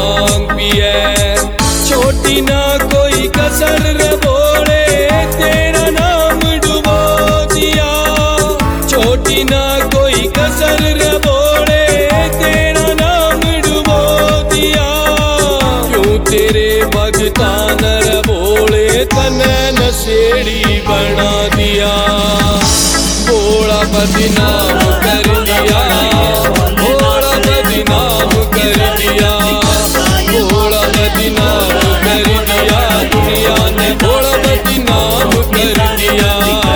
भांग पिए। छोटी ना कोई कसर रे बोले तेरा नाम डुबो दिया। छोटी ना कोई कसर रे बोले तेरा नाम डुबो दिया। क्यों तेरे भगता नर बोले तने नशेड़ी बना दिया। भोला बदनाम कर दिया, भोला बदनाम कर दिया, भोला बदनाम कर दिया। दुनिया ने भोला बदनाम कर दिया।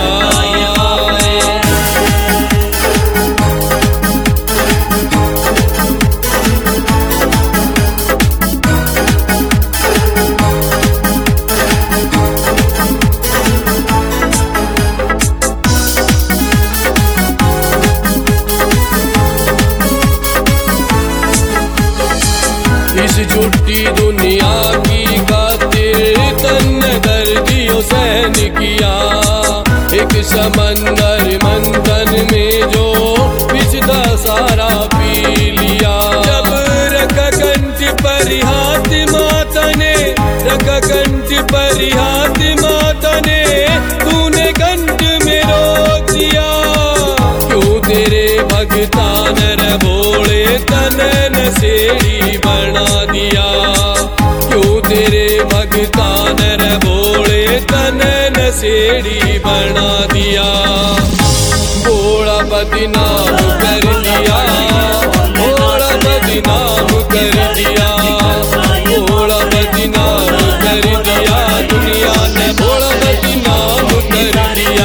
इस झूठी दुनिया की खातिर तन्ने दर्दियों सहन किया। एक समंदर मंथन में जो पिछदा सारा पी लिया। जब रखा कंठ पर हाथ माता ने, रखा कंठ पर हाथ माता ने, तूने कंठ में रोक दिया। क्यों तेरे भगता नर बोले तने नशेड़ी बना दिया। क्यों तेरे भगता नर बोले तने नशेड़ी बना दिया। भोला बदनाम कर दिया, भोला बदनाम कर दिया, भोला बदनाम कर दिया। दुनिया ने भोला बदनाम कर दिया।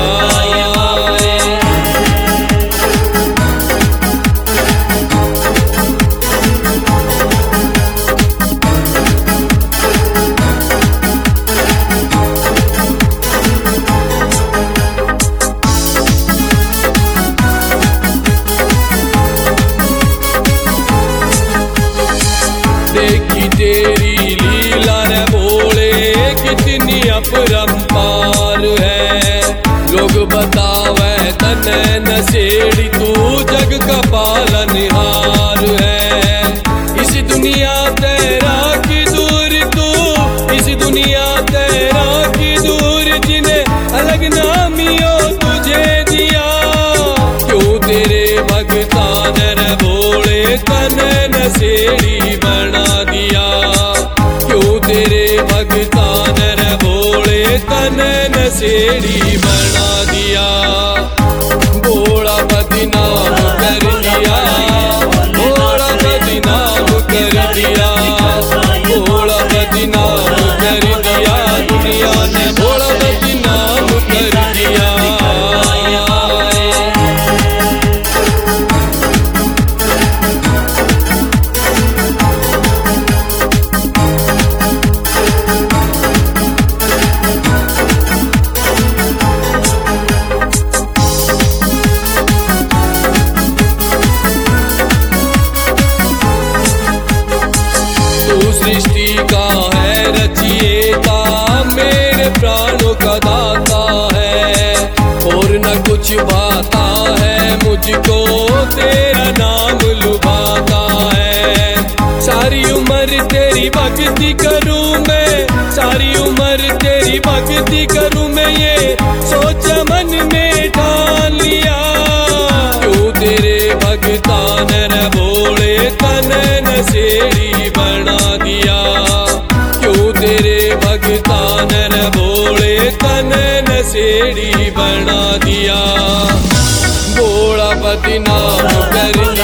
देखी तेरी लीला रे बोले कितनी अपरंपार है। लोग बतावे तने नशेड़ी तू जग का पालनहार है। इस दुनिया तेरा की दूर तू, इस दुनिया तेरा की दूर जिन्हें अलग नामियो तुझे दिया। क्यों तेरे भगता नर बोले तने नशेड़ी बना दिया। क्यों तेरे भगता नर बोले तने नशेड़ी बना दिया। भोला बदनाम कर दिया, भोला बदनाम कर दिया, भोला बदनाम कर दिया। दुनिया ने भोला बदनाम कर दिया। सृष्टि का है रचयिता, मेरे प्राणों का दाता है। और न कुछ भाता है मुझको तेरा नाम लुभाता है। सारी उम्र तेरी भक्ति करूं मैं, सारी उम्र तेरी भक्ति करूं मैं, ये सोचा मन में ठान लिया। क्यों तेरे भगता नर बोले तने नशेड़ी बना दिया। क्यों तेरे भगता नर बोले तने नशेड़ी बना दिया। भोला बदनाम कर